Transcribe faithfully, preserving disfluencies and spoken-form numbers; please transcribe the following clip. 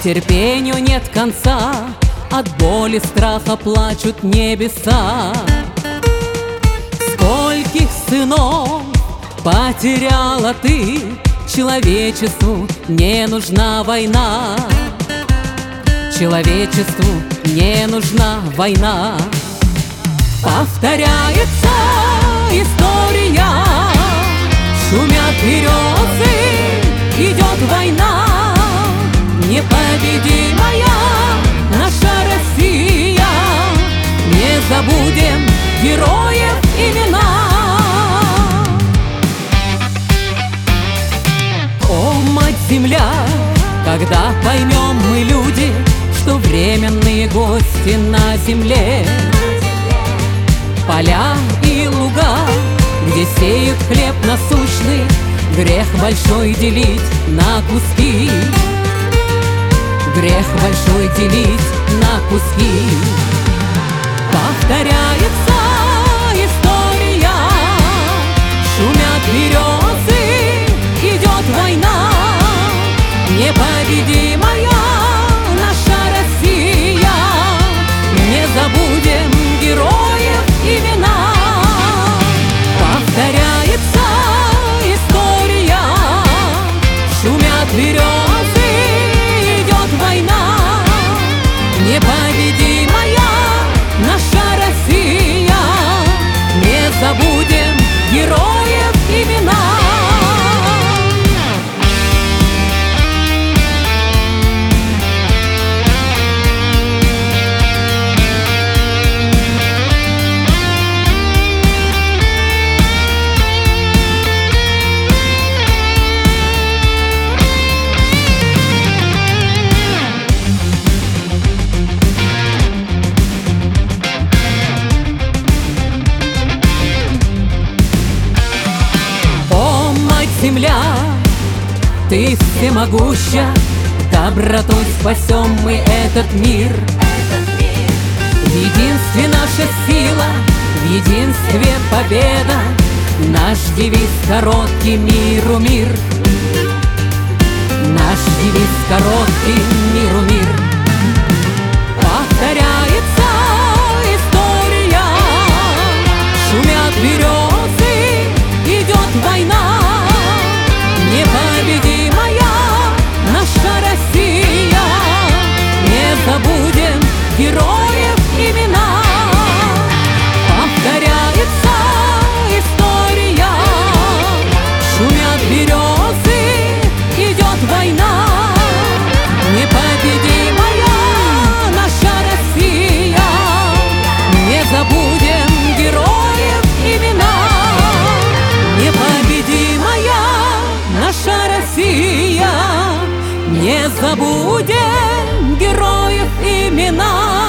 Терпению нет конца, от боли, страха плачут небеса. Скольких сынов потеряла ты, человечеству не нужна война. Человечеству не нужна война. Повторяется история, шумят березы, идет война. Непобедимая наша Россия, не забудем героев имена. О, мать-земля, когда поймем мы, люди, что временные гости на земле. Поля и луга, где сеют хлеб насущный, грех большой делить на куски. Грех большой делить на куски. Повторяется история, шумят березы, идет война. Непобедимая наша Россия, не забудем героев имена. Повторяется история, шумят березы, идет война. Непобедимая наша Россия, не забудем героев имена. Земля, ты всемогуща, добротой спасем мы этот мир. В единстве наша сила, в единстве победа, наш девиз короткий — миру мир. Наш девиз короткий — миру мир. Повторяется история, шумят березы, идет война. Непобедимая наша Россия, не забудем героев имена. Повторяется история, шумят березы, идет война. Непобедимая наша Россия, не забудем героев имена. Непобедимая наша Россия, не забудем героев имена.